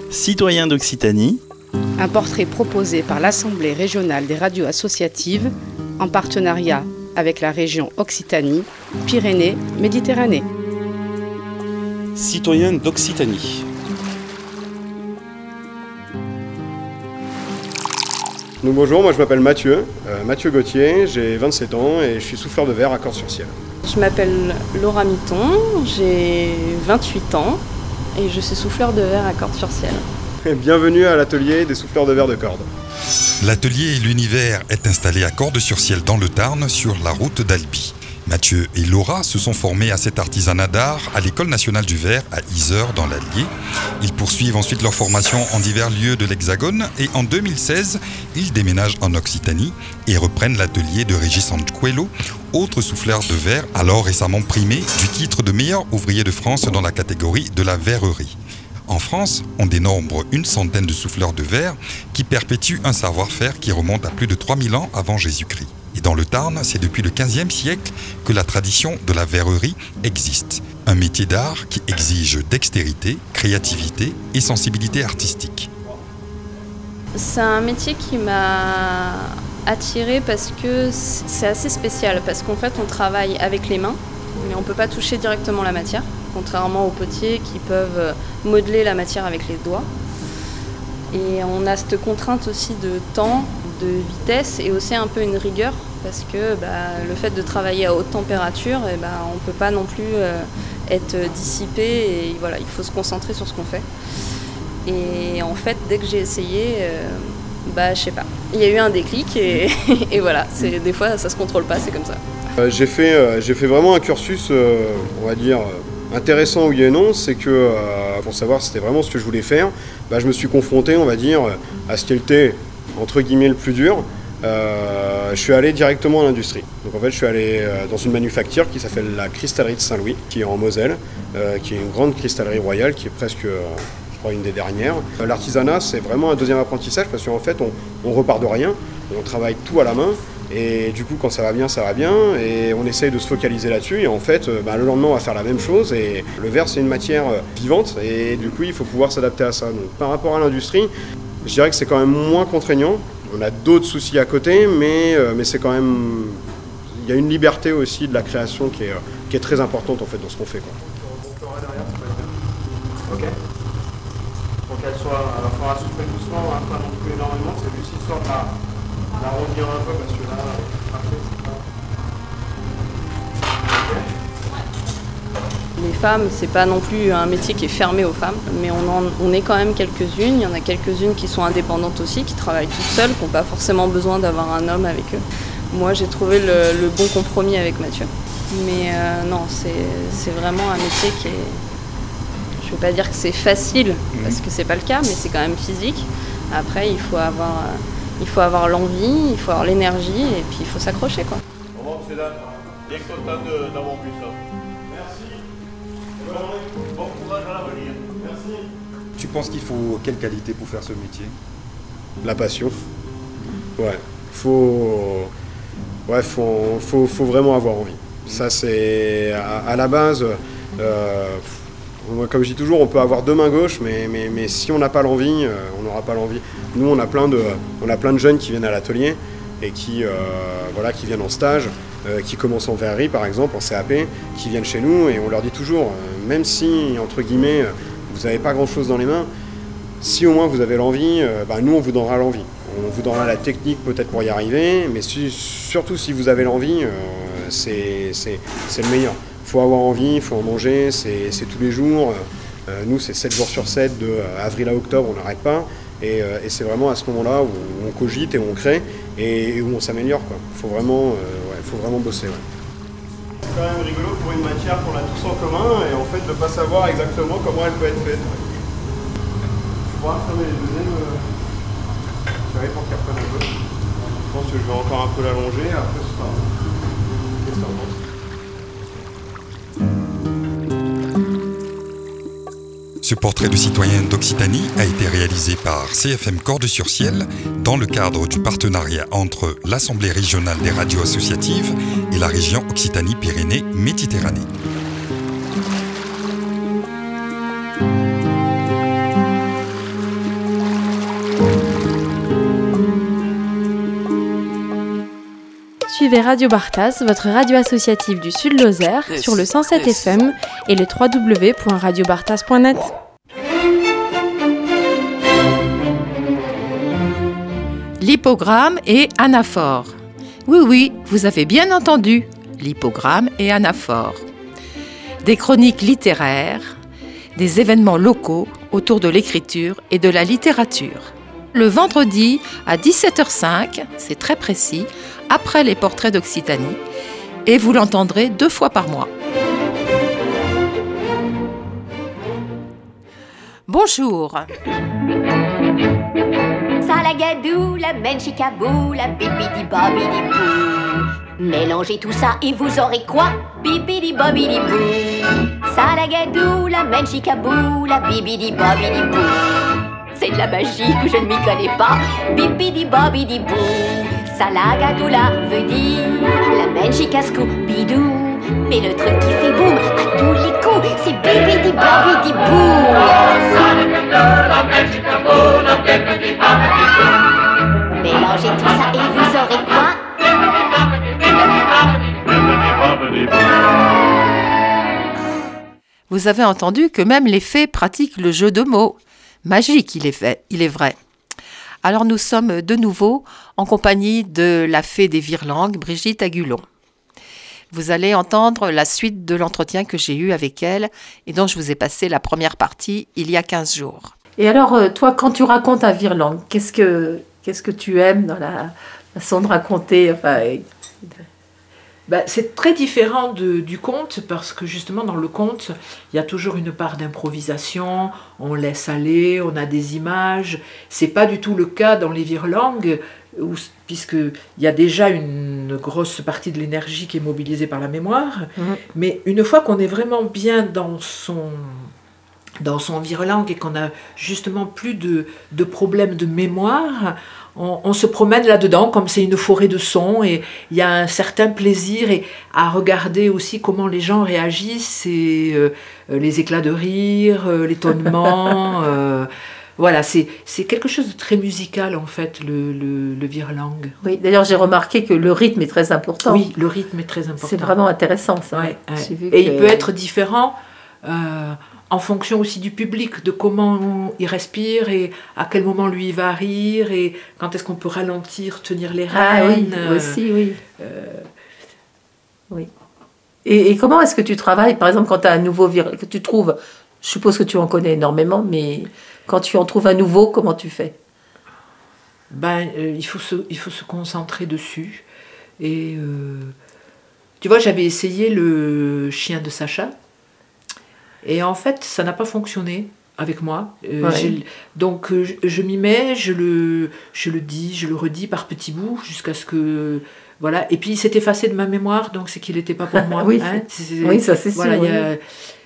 Citoyens d'Occitanie. Un portrait proposé par l'Assemblée régionale des radios associatives en partenariat avec la région Occitanie, Pyrénées-Méditerranée. Citoyens d'Occitanie. Donc bonjour, moi je m'appelle Mathieu Gauthier, j'ai 27 ans et je suis souffleur de verre à Cordes-sur-Ciel. Je m'appelle Laura Mitton, j'ai 28 ans et je suis souffleur de verre à Cordes-sur-Ciel. Bienvenue à l'atelier des souffleurs de verre de Cordes. L'atelier L'Univers est installé à Cordes-sur-Ciel dans le Tarn sur la route d'Albi. Mathieu et Laura se sont formés à cet artisanat d'art à l'École nationale du verre à Yzeure dans l'Allier. Ils poursuivent ensuite leur formation en divers lieux de l'Hexagone et en 2016, ils déménagent en Occitanie et reprennent l'atelier de Régis Anquelo, autre souffleur de verre alors récemment primé du titre de meilleur ouvrier de France dans la catégorie de la verrerie. En France, on dénombre une centaine de souffleurs de verre qui perpétuent un savoir-faire qui remonte à plus de 3000 ans avant Jésus-Christ. Et dans le Tarn, c'est depuis le XVe siècle que la tradition de la verrerie existe. Un métier d'art qui exige dextérité, créativité et sensibilité artistique. C'est un métier qui m'a attirée parce que c'est assez spécial, parce qu'en fait on travaille avec les mains, mais on ne peut pas toucher directement la matière, contrairement aux potiers qui peuvent modeler la matière avec les doigts. Et on a cette contrainte aussi de temps, de vitesse et aussi un peu une rigueur parce que le fait de travailler à haute température, on ne peut pas non plus être dissipé et voilà, il faut se concentrer sur ce qu'on fait. Et en fait, dès que j'ai essayé, je sais pas, il y a eu un déclic et, et voilà, des fois ça se contrôle pas, c'est comme ça. J'ai fait vraiment un cursus, on va dire, intéressant oui et non, c'est que pour savoir si c'était vraiment ce que je voulais faire, je me suis confronté, on va dire, à ce qui était entre guillemets le plus dur. Je suis allé directement à l'industrie. Donc en fait, je suis allé dans une manufacture qui s'appelle la Cristallerie de Saint-Louis, qui est en Moselle, qui est une grande cristallerie royale, qui est presque, je crois, une des dernières. L'artisanat, c'est vraiment un deuxième apprentissage parce qu'en fait, on repart de rien, on travaille tout à la main. Et du coup, quand ça va bien, et on essaye de se focaliser là-dessus. Et en fait, le lendemain, on va faire la même chose. Et le verre, c'est une matière vivante, et du coup, il faut pouvoir s'adapter à ça. Donc, par rapport à l'industrie, je dirais que c'est quand même moins contraignant. On a d'autres soucis à côté, mais c'est quand même... Il y a une liberté aussi de la création qui est très importante en fait dans ce qu'on fait, quoi. Ok. Pour qu'elle soit... Il faudra souffler doucement, hein, pas non plus énormément. C'est juste histoire d'arrondir un peu parce que là, parfait, c'est pas... Les femmes, c'est pas non plus un métier qui est fermé aux femmes, mais on est quand même quelques-unes. Il y en a quelques-unes qui sont indépendantes aussi, qui travaillent toutes seules, qui n'ont pas forcément besoin d'avoir un homme avec eux. Moi, j'ai trouvé le bon compromis avec Mathieu. Mais non, c'est vraiment un métier qui est... Je ne veux pas dire que c'est facile, parce que c'est pas le cas, mais c'est quand même physique. Après, il faut avoir l'envie, il faut avoir l'énergie, et puis il faut s'accrocher, quoi. Bon, c'est là. Bien content d'avoir vu ça. Bon courage à l'avenir. Merci. Tu penses qu'il faut quelle qualité pour faire ce métier ? La passion. Ouais. Faut vraiment avoir envie. Ça, c'est à la base. Comme je dis toujours, on peut avoir deux mains gauches, mais si on n'a pas l'envie, on n'aura pas l'envie. Nous, on a plein de jeunes qui viennent à l'atelier et qui viennent en stage, qui commencent en verrerie par exemple, en CAP, qui viennent chez nous et on leur dit toujours, même si, entre guillemets, vous n'avez pas grand-chose dans les mains, si au moins vous avez l'envie, nous on vous donnera l'envie. On vous donnera la technique peut-être pour y arriver, mais surtout si vous avez l'envie, c'est le meilleur. Il faut avoir envie, il faut en manger, c'est tous les jours. Nous, c'est 7 jours sur 7, de avril à octobre, on n'arrête pas. Et c'est vraiment à ce moment-là où on cogite et où on crée et où on s'améliore, quoi. Faut vraiment bosser. Ouais. C'est quand même rigolo pour une matière qu'on a tous en commun et en fait de ne pas savoir exactement comment elle peut être faite. Je pourrais fermer les deuxièmes. J'arrive pour qu'elle reprenne un peu. Je pense que je vais encore un peu l'allonger, après ce sera... Qu'est-ce que t'en penses ? Ce portrait de citoyen d'Occitanie a été réalisé par CFM Cordes-sur-Ciel dans le cadre du partenariat entre l'Assemblée régionale des radios associatives et la région Occitanie-Pyrénées-Méditerranée. suivez Radio Bartas, votre radio associative du Sud Lozère, sur le 107 FM et le www.radiobartas.net. L'hypogramme et anaphore. Oui, vous avez bien entendu, l'hypogramme et anaphore. Des chroniques littéraires, des événements locaux autour de l'écriture et de la littérature. Le vendredi à 17h05, c'est très précis, après les portraits d'Occitanie, et vous l'entendrez 2 fois par mois. Bonjour. Salagadou, la menchikabou, la bibidi-bobidi-bou. Mélangez tout ça et vous aurez quoi? Bibidi-bobidi-bou. Salagadou, la menchikabou, la bibidi-bobidi-bou. C'est de la magie, je ne m'y connais pas. Bibidi-bobidi-bou. Salagadoula veut dire la menchikaskou bidou. Mais le truc qui fait boum à tous les coups, c'est bibidi-bobidi-bou. Mélangez tout ça et vous aurez quoi? Vous avez entendu que même les fées pratiquent le jeu de mots. Magique, il est vrai. Alors nous sommes de nouveau en compagnie de la fée des Virlangues, Brigitte Agulon. Vous allez entendre la suite de l'entretien que j'ai eu avec elle et dont je vous ai passé la première partie il y a 15 jours. Et alors, toi, quand tu racontes un virlangue, qu'est-ce que tu aimes dans la façon de raconter C'est très différent du conte parce que justement dans le conte, il y a toujours une part d'improvisation, on laisse aller, on a des images. C'est pas du tout le cas dans les virlangues puisqu'il y a déjà une grosse partie de l'énergie qui est mobilisée par la mémoire. Mais une fois qu'on est vraiment bien dans son virlangue et qu'on a justement plus de problèmes de mémoire, on se promène là-dedans comme c'est une forêt de sons et il y a un certain plaisir à regarder aussi comment les gens réagissent et les éclats de rire, l'étonnement. Voilà, c'est quelque chose de très musical en fait, le virlangue. Oui, d'ailleurs j'ai remarqué que le rythme est très important. Oui, le rythme est très important. C'est vraiment intéressant ça. Ouais. Et il peut être différent en fonction aussi du public, de comment il respire et à quel moment lui il va rire et quand est-ce qu'on peut ralentir, tenir les rênes. Ah oui, aussi, oui. Oui. Et comment est-ce que tu travailles, par exemple, quand tu as un nouveau que tu trouves, je suppose que tu en connais énormément, mais quand tu en trouves un nouveau, comment tu fais? Il faut se concentrer dessus. Et tu vois, j'avais essayé le chien de Sacha. Et en fait, ça n'a pas fonctionné avec moi. Donc, je m'y mets, je le dis, je le redis par petits bouts jusqu'à ce que... Voilà. Et puis, il s'est effacé de ma mémoire, donc c'est qu'il n'était pas pour moi. Oui, oui, ça c'est voilà, sûr.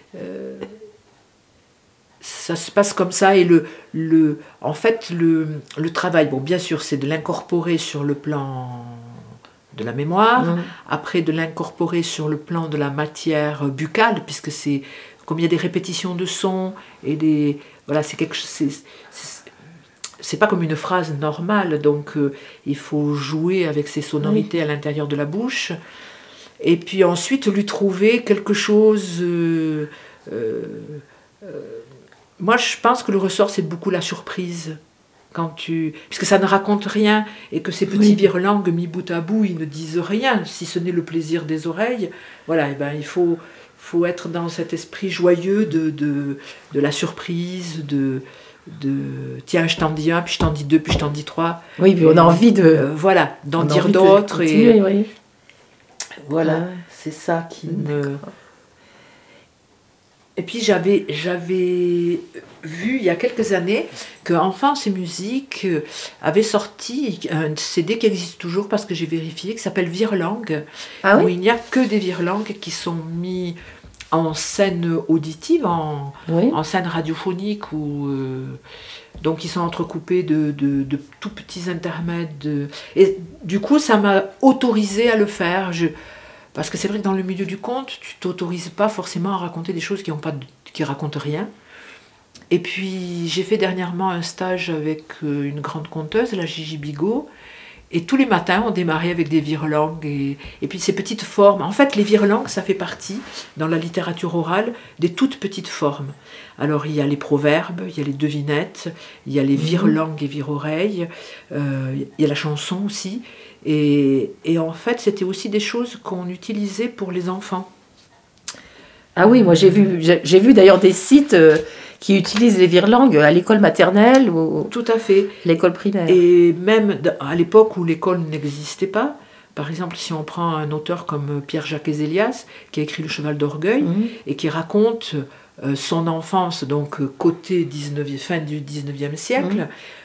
Ça se passe comme ça. Et en fait, le travail, bon, bien sûr, c'est de l'incorporer sur le plan de la mémoire, après de l'incorporer sur le plan de la matière buccale, puisque c'est... Comme il y a des répétitions de sons et des... Voilà, c'est quelque chose... C'est pas comme une phrase normale, donc il faut jouer avec ces sonorités à l'intérieur de la bouche. Et puis ensuite, lui trouver quelque chose... moi, je pense que le ressort, c'est beaucoup la surprise. Puisque ça ne raconte rien et que ces petits virlangues mis bout à bout, ils ne disent rien, si ce n'est le plaisir des oreilles. Voilà, et il faut être dans cet esprit joyeux de la surprise, tiens, je t'en dis un, puis je t'en dis deux, puis je t'en dis trois. Oui, puis on a envie d'en dire d'autres. Oui. Voilà, c'est ça qui me... Et puis j'avais vu il y a quelques années que Enfance et Musique avait sorti un CD qui existe toujours parce que j'ai vérifié, qui s'appelle Virlangue, où il n'y a que des virlangues qui sont mis en scène auditive, en scène radiophonique, donc ils sont entrecoupés de tout petits intermèdes. Et du coup, ça m'a autorisée à le faire. Parce que c'est vrai que dans le milieu du conte, tu t'autorises pas forcément à raconter des choses qui racontent rien. Et puis j'ai fait dernièrement un stage avec une grande conteuse, la Gigi Bigot, Et tous les matins, on démarrait avec des virelangues et puis ces petites formes. En fait, les virelangues, ça fait partie, dans la littérature orale, des toutes petites formes. Alors, il y a les proverbes, il y a les devinettes, il y a les virelangues et vire-oreilles, il y a la chanson aussi. Et en fait, c'était aussi des choses qu'on utilisait pour les enfants. Ah oui, moi j'ai vu d'ailleurs des sites qui utilisent les virelangues à l'école maternelle ou tout à fait l'école primaire. Et même à l'époque où l'école n'existait pas, par exemple si on prend un auteur comme Pierre-Jacques Ezélias qui a écrit Le Cheval d'Orgueil et qui raconte son enfance, donc côté fin du 19e siècle,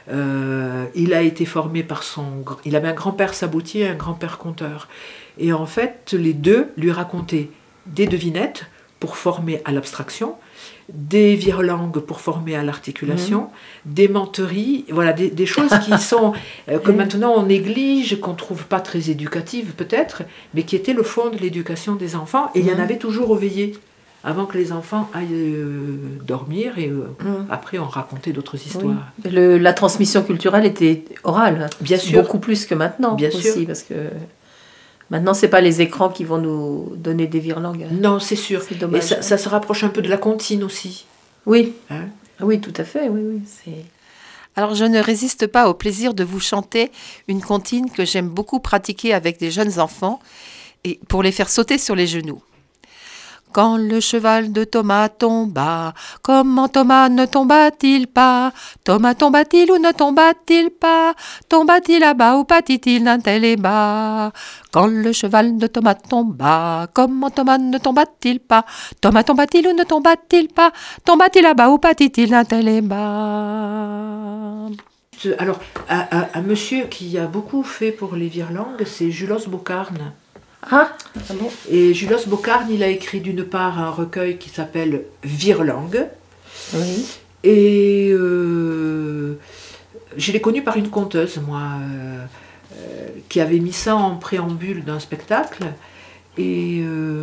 il a été formé par il avait un grand-père sabotier et un grand-père conteur. Et en fait, les deux lui racontaient des devinettes pour former à l'abstraction, des virelangues pour former à l'articulation, des menteries, voilà, des choses qui sont, que maintenant on néglige, qu'on ne trouve pas très éducatives peut-être, mais qui étaient le fond de l'éducation des enfants, et il y en avait toujours au veillé, avant que les enfants aillent dormir, et après on racontait d'autres histoires. Oui. La transmission culturelle était orale, bien sûr. Beaucoup plus que maintenant, bien aussi, sûr. parce que... Maintenant, ce n'est pas les écrans qui vont nous donner des virelangues. Non, c'est sûr. C'est dommage. Et ça se rapproche un peu de la comptine aussi. Oui, oui, tout à fait. Oui. Alors, je ne résiste pas au plaisir de vous chanter une comptine que j'aime beaucoup pratiquer avec des jeunes enfants et pour les faire sauter sur les genoux. Quand le cheval de Thomas tomba, comment Thomas ne tomba-t-il pas? Thomas tomba-t-il ou ne tomba-t-il pas? Tomba-t-il à bas ou pâtit-il d'un tel et bas? Quand le cheval de Thomas tomba, comment Thomas ne tomba-t-il pas? Thomas tomba-t-il ou ne tomba-t-il pas? Tomba-t-il à bas ou pâtit-il d'un tel et bas? Alors, un monsieur qui a beaucoup fait pour les virelangues, c'est Julos Bocarne. Ah bon. Et Julos Bocarne, il a écrit d'une part un recueil qui s'appelle Virelangue. Oui. Et je l'ai connu par une conteuse, moi, qui avait mis ça en préambule d'un spectacle. Et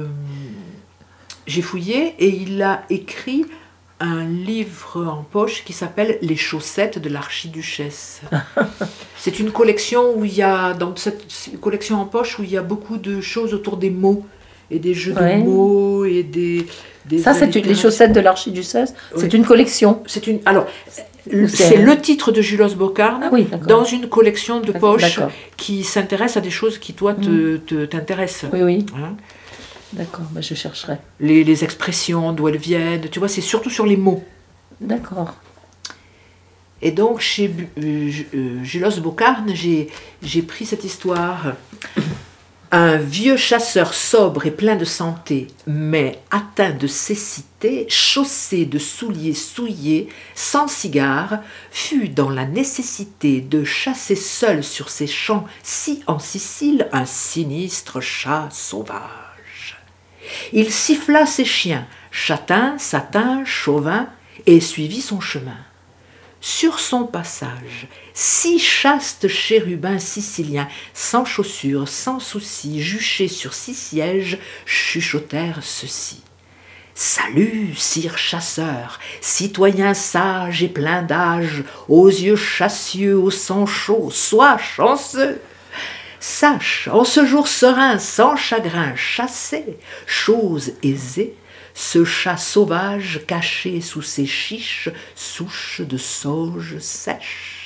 j'ai fouillé et il a écrit un livre en poche qui s'appelle Les chaussettes de l'archiduchesse. C'est une collection où il y a, dans cette collection en poche, où il y a beaucoup de choses autour des mots et des jeux de mots et des ça, c'est les chaussettes de l'archiduchesse. C'est une collection. Alors, c'est le titre de Julos Bocarne dans une collection de poches qui s'intéresse à des choses qui, toi, t'intéressent. Oui. Hein? D'accord, je chercherai. Les expressions, d'où elles viennent, tu vois, c'est surtout sur les mots. D'accord. Et donc, chez Julos Bocarne, j'ai pris cette histoire. Un vieux chasseur sobre et plein de santé, mais atteint de cécité, chaussé de souliers souillés, sans cigare, fut dans la nécessité de chasser seul sur ses champs, si en Sicile, un sinistre chat sauvage. Il siffla ses chiens, châtain, satin, chauvin, et suivit son chemin. Sur son passage, 6 chastes chérubins siciliens, sans chaussures, sans soucis, juchés sur 6 sièges, chuchotèrent ceci. « Salut, sire chasseur, citoyen sage et plein d'âge, aux yeux chassieux, au sang chaud, sois chanceux. Sache, en ce jour serein, sans chagrin, chasser, chose aisée, ce chat sauvage caché sous ses chiches, souche de sauge sèche. »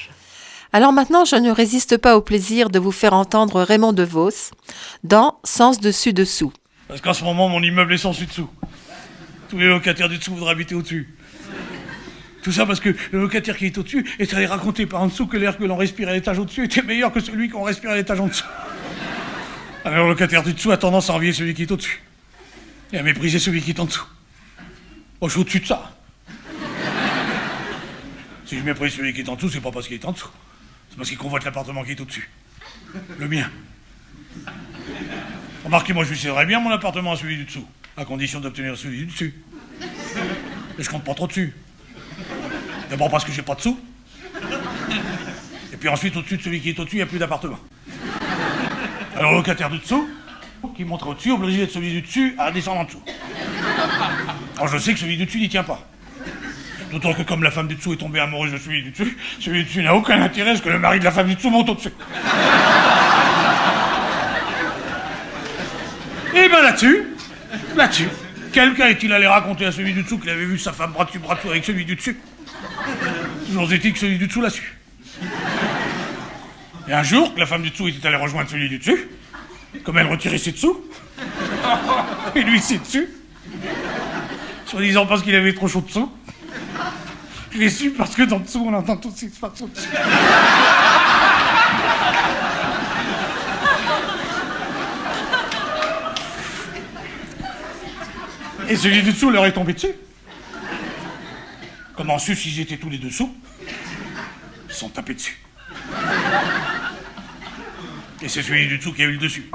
Alors maintenant, je ne résiste pas au plaisir de vous faire entendre Raymond DeVos dans Sens dessus-dessous. Parce qu'en ce moment, mon immeuble est sans dessus-dessous. Tous les locataires du dessous voudraient habiter au-dessus. Tout ça parce que le locataire qui est au-dessus est allé raconter par en dessous que l'air que l'on respire à l'étage au-dessus était meilleur que celui qu'on respire à l'étage en dessous. Alors le locataire du dessous a tendance à envier celui qui est au-dessus. Et à mépriser celui qui est en dessous. Oh, je suis au-dessus de ça. Si je méprise celui qui est en dessous, c'est pas parce qu'il est en dessous. C'est parce qu'il convoite l'appartement qui est au-dessus. Le mien. Remarquez, moi je lui céderais bien mon appartement à celui du dessous, à condition d'obtenir celui du dessus. Et je compte pas trop dessus. D'abord parce que j'ai pas de sous. Et puis ensuite, au-dessus de celui qui est au-dessus, il n'y a plus d'appartement. Alors le locataire du dessous, qui monte au-dessus, obligé d'être celui du dessus à descendre en dessous. Alors je sais que celui du dessus n'y tient pas. D'autant que comme la femme du dessous est tombée amoureuse de celui du dessus n'a aucun intérêt à ce que le mari de la femme du dessous monte au-dessus. ben là-dessus, quelqu'un est-il allé raconter à celui du dessous qu'il avait vu sa femme bras dessus avec celui du dessus? Toujours est-il que celui du dessous l'a su. Et un jour, que la femme du dessous était allée rejoindre celui du dessus, comme elle retirait ses dessous, et lui ses dessus, soi-disant parce qu'il avait trop chaud dessous. Je l'ai su parce que d'en dessous, on entend tout ce qui se passe au-dessus. Et celui du dessous leur est tombé dessus. Comment su s'ils étaient tous les dessous? Ils sont tapés dessus. Et c'est celui du dessous qui a eu le dessus.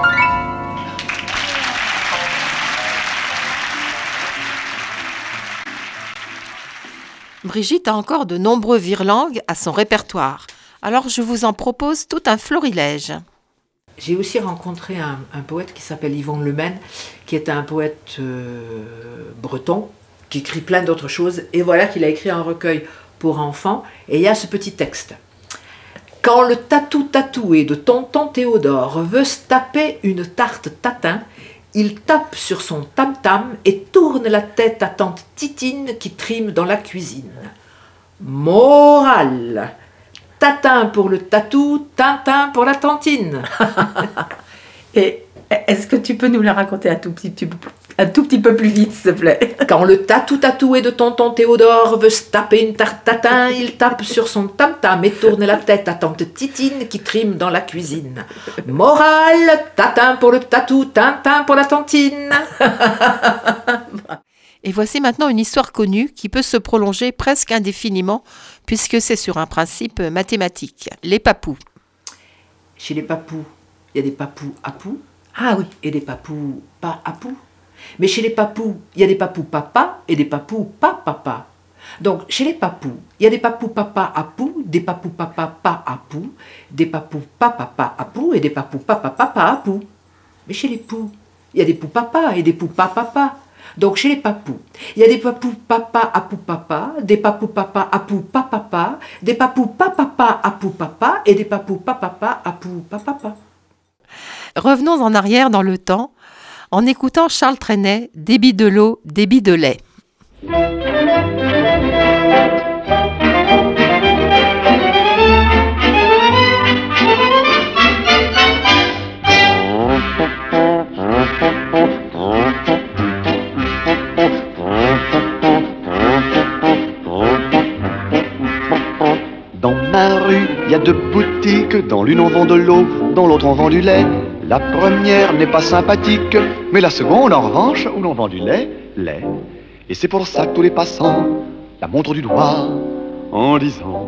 Brigitte a encore de nombreux virelangues à son répertoire. Alors je vous en propose tout un florilège. J'ai aussi rencontré un poète qui s'appelle Yvon Lemaine, qui est un poète breton, qui écrit plein d'autres choses. Et voilà qu'il a écrit un recueil pour enfants. Et il y a ce petit texte. Quand le tatoué de tonton Théodore veut se taper une tarte tatin, il tape sur son tam-tam et tourne la tête à tante Titine qui trime dans la cuisine. Morale. Tatin pour le tatou, Tintin pour la tantine. Et est-ce que tu peux nous la raconter un tout petit peu plus vite, s'il te plaît? Quand le tatoué de tonton Théodore veut se taper une tarte tatin, il tape sur son tam-tam et tourne la tête à tante Titine qui trime dans la cuisine. Morale, tatin pour le tatou, Tintin pour la tantine. Et voici maintenant une histoire connue qui peut se prolonger presque indéfiniment puisque c'est sur un principe mathématique. Les papous. Chez les papous, il y a des papous à poux. Ah oui. Et des papous pas à poux. Mais chez les papous, il y a des papous papa et des papous pas papa. Donc chez les papous, il y a des papous papa à poux, des papous papa pas à poux, des papous pas papa à poux et des papous papa papa à poux. Mais chez les poux, il y a des poux papa et des poux pas papa. Donc chez les papous, il y a des papous papa à pou papa, des papous papa à pou pas papa, des papous pas papa à pou papa et des papous pas papa à pou pas papa. Revenons en arrière dans le temps en écoutant Charles Trenet, débit de l'eau, débit de lait. Dans ma rue, il y a deux boutiques, dans l'une on vend de l'eau, dans l'autre on vend du lait. La première n'est pas sympathique, mais la seconde en revanche, où l'on vend du lait. Et c'est pour ça que tous les passants la montrent du doigt en disant: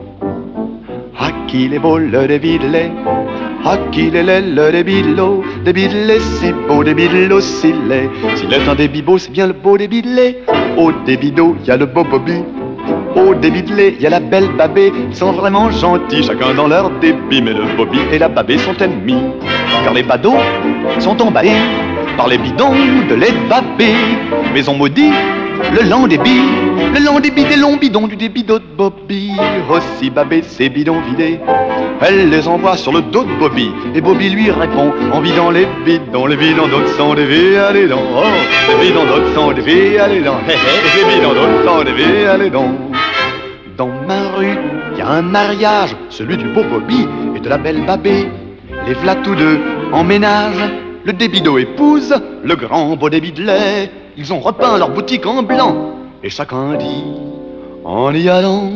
à qui les beau le débit de lait, à qui les lait le débit de l'eau, débit de lait si beau, débit de l'eau si laid. S'il est un débit beau, c'est bien le beau débit de lait. Au débit d'eau, il y a le beau Bobby. Au débit de lait, il y a la belle Babée. Ils sont vraiment gentils, chacun dans leur débit. Mais le Bobby et la Babée sont ennemis, car les badauds sont emballés par les bidons de lait de Babée. Mais on maudit le lent débit des longs bidons du débit d'eau de Bobby. Aussi Babée, ses bidons vidés, elle les envoie sur le dos de Bobby. Et Bobby lui répond en vidant les bidons d'autres sont des vies à les dents. Oh, les bidons d'autres sont des vies à les dents. Les bidons d'autres sont des vies à les dents. Dans ma rue, il y a un mariage, celui du beau Bobby et de la belle Babée. Les v'là tous deux en ménage, le débit d'eau épouse le grand beau débit de lait. Ils ont repeint leur boutique en blanc, et chacun dit en y allant: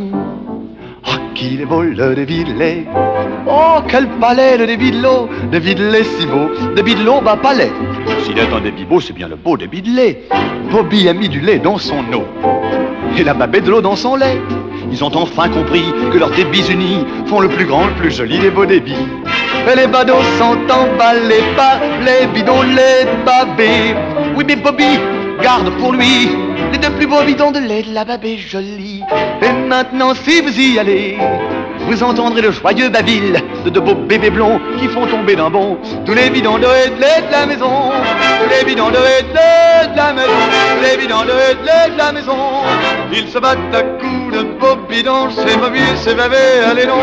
à qui les beau le débit de lait. Oh, quel palais le débit de l'eau, débit de lait si beau, débit de l'eau, bah palais. S'il est un débit beau, c'est bien le beau débit de lait. Bobby a mis du lait dans son eau, et la Babée de l'eau dans son lait. Ils ont enfin compris que leurs débits unis font le plus grand, le plus joli des beaux débits. Et les badauds sont emballés par les bidons de lait de Babée. Oui, mais Bobby garde pour lui les deux plus beaux bidons de lait de la Babée jolie. Et maintenant, si vous y allez, vous entendrez le joyeux babil de deux beaux bébés blonds qui font tomber d'un bond tous les bidons de lait de la maison. Tous les bidons de lait de la maison. Tous les bidons de lait de la maison. Ils se battent à coups de beaux bidons, c'est Bobby, c'est Babée, allez donc.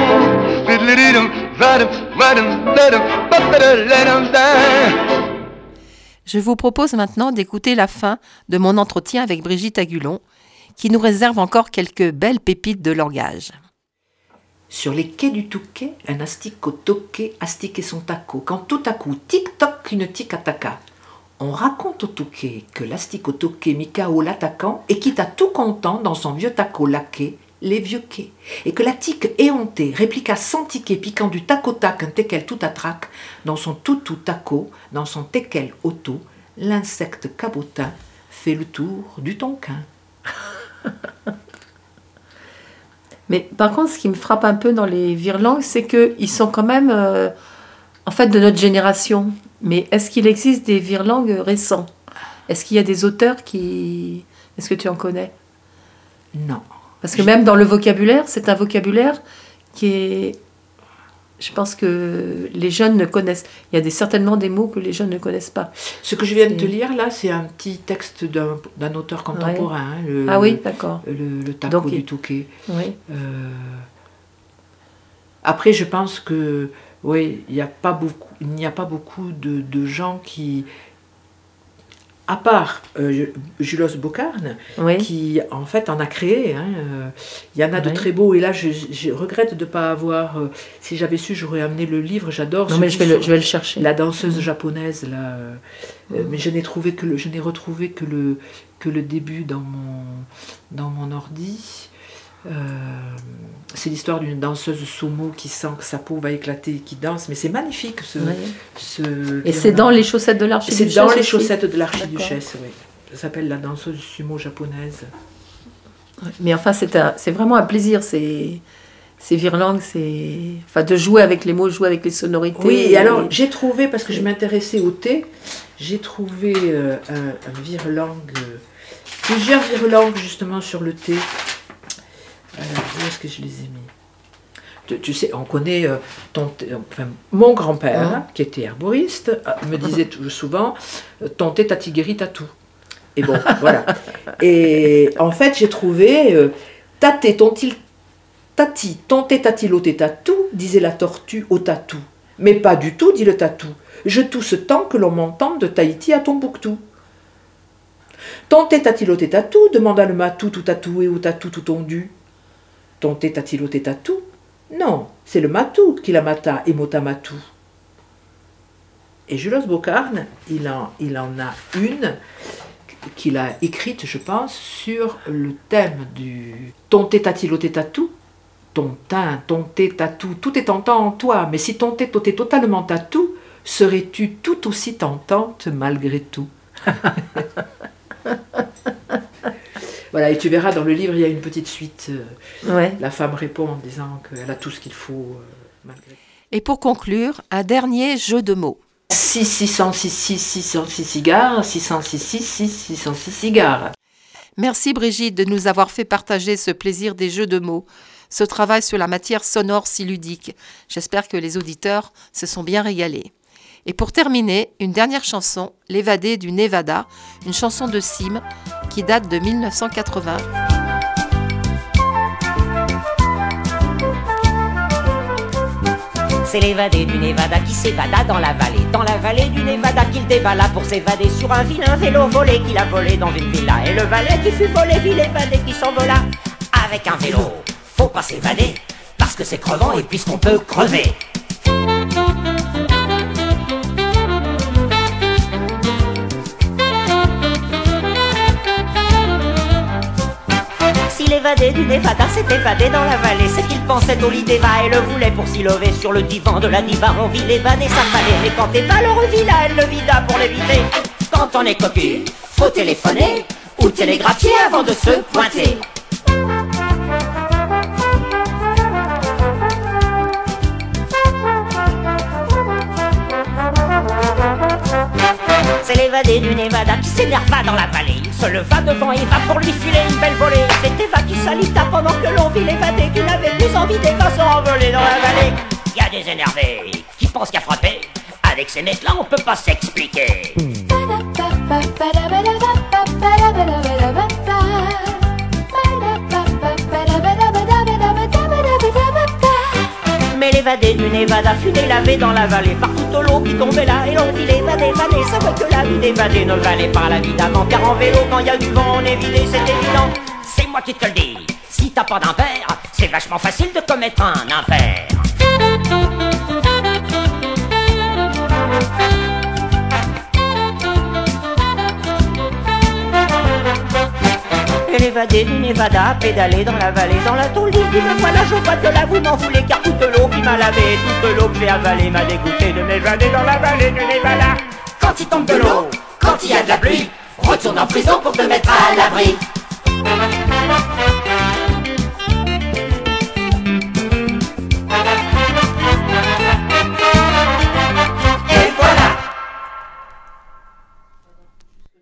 Je vous propose maintenant d'écouter la fin de mon entretien avec Brigitte Agulon, qui nous réserve encore quelques belles pépites de langage. Sur les quais du Touquet, un astic au toquet astiquait son taco, quand tout à coup, tic-toc, une tique attaqua. On raconte au Touquet que l'astic au toquet mit KO l'attaquant et quitta tout content dans son vieux taco laqué, les vieux quais, et que la tique éhontée répliqua sans tiquet, piquant du tac au tac un teckel tout à trac, dans son toutou taco, dans son teckel auto, l'insecte cabotin fait le tour du tonquin. Mais par contre, ce qui me frappe un peu dans les virelangues, c'est qu'ils sont quand même, en fait, de notre génération. Mais est-ce qu'il existe des virelangues récents ? Est-ce qu'il y a des auteurs qui... Est-ce que tu en connais ? Non. Parce que même dans le vocabulaire, c'est un vocabulaire qui est... Je pense que les jeunes ne connaissent... Il y a certainement des mots que les jeunes ne connaissent pas. Ce que je viens de te lire, là, c'est un petit texte d'un auteur contemporain. Ouais. Ah oui, d'accord. Le taco donc, du Touquet. Oui. Après, je pense que oui, il n'y a pas beaucoup de gens qui... À part Julos Bocarne, oui. qui en fait en a créé. Il y en a de très beaux. Et là, je regrette de ne pas avoir... si j'avais su, j'aurais amené le livre. J'adore. Non, mais je vais le chercher. La danseuse japonaise, là. Mais je n'ai retrouvé que le début dans mon ordi. C'est l'histoire d'une danseuse sumo qui sent que sa peau va éclater et qui danse, mais c'est magnifique et c'est dans les chaussettes de l'archiduchesse. C'est dans les chaussettes de l'archiduchesse, oui. Ça s'appelle la danseuse sumo japonaise. Mais enfin, c'est vraiment un plaisir, ces virelangues, enfin, de jouer avec les mots, jouer avec les sonorités. Oui, et alors j'ai trouvé, parce que je m'intéressais au thé, j'ai trouvé un virelangue, plusieurs virelangues justement sur le thé. Où est-ce que je les ai mis ? Tu sais, on connaît mon grand-père, qui était herboriste, me disait souvent « ton thé tati guéri tatou ». Et bon, voilà. Et en fait, j'ai trouvé « tati, ton thé tati lo thé tatou », disait la tortue au tatou. « Mais pas du tout, dit le tatou. Je tousse tant que l'on m'entende de Tahiti à Tombouctou. » « Ton thé tati lo thé tatou » demanda le matou tout tatoué au tatou tout tondu. Ton thé tatilo thé tatou ? Non, c'est le matou qui la mata et mota matou. Et Julos Bocarne, il en a une qu'il a écrite, je pense, sur le thème du ton thé tatilo thé tatou. Ton teint, ton thé tatou, tout est tentant en toi, mais si ton thé t'était totalement tatou, serais-tu tout aussi tentante malgré tout. Voilà, et tu verras, dans le livre, il y a une petite suite. La femme répond en disant qu'elle a tout ce qu'il faut, malgré tout. Et pour conclure, un dernier jeu de mots. 606 cigares, 606 cigares. Merci Brigitte de nous avoir fait partager ce plaisir des jeux de mots, ce travail sur la matière sonore si ludique. J'espère que les auditeurs se sont bien régalés. Et pour terminer, une dernière chanson, L'évadé du Nevada, une chanson de Sim qui date de 1980. C'est l'évadé du Nevada qui s'évada dans la vallée du Nevada qu'il dévala pour s'évader sur un vilain vélo volé qu'il a volé dans une villa. Et le valet qui fut volé vit l'évadé qui s'envola avec un vélo. Faut pas s'évader parce que c'est crevant et puisqu'on peut crever. Si l'évadé du Nevada s'est évadé dans la vallée, c'est qu'il pensait au lit d'Eva et le voulait pour s'y lever sur le divan de la diva. On vit l'évader sa fallait, mais quand Eva le revit là, elle le vida pour l'éviter. Quand on est cocu, faut téléphoner ou télégraphier avant de se pointer. C'est l'évadé du Nevada qui s'énerva dans la vallée. Il se leva devant Eva pour lui filer une belle volée. C'est Eva qui s'alita pendant que l'on vit l'évadé qui n'avait plus envie d'Eva se renvoler dans la vallée. Y a des énervés qui pensent qu'à frapper. Avec ces mecs-là, on peut pas s'expliquer. Mais les évadé du Nevada, funé lavé dans la vallée, par toute l'eau qui tombait là, et l'on dit l'évadé, vané, c'est vrai que la vie d'évadé ne valait pas la vie d'avant, car en vélo, quand il y a du vent, on est vidé, c'est évident. C'est moi qui te le dis, si t'as pas d'impair, c'est vachement facile de commettre un impair. Et l'évadé du Nevada, pédaler dans la vallée, dans la tôle, dit me voilà, je vois que là vous m'en voulez, car toute l'eau qui m'a lavé, toute l'eau que j'ai avalée m'a dégoûté de m'évader dans la vallée du Nevada. Quand il tombe de l'eau, quand il y a de la pluie, retourne en prison pour te mettre à l'abri.